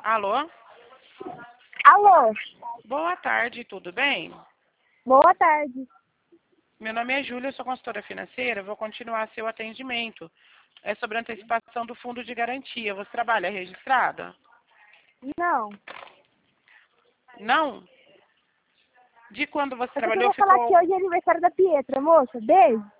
Alô? Alô, Boa tarde, tudo bem? boa tarde. Meu nome é Júlia, eu sou consultora financeira, vou continuar seu atendimento. É sobre a antecipação do fundo de garantia. Você trabalha registrada? Não, Não? De quando você eu só trabalhou queria falar que ficou... hoje é aniversário da Pietra, moça. Beijo.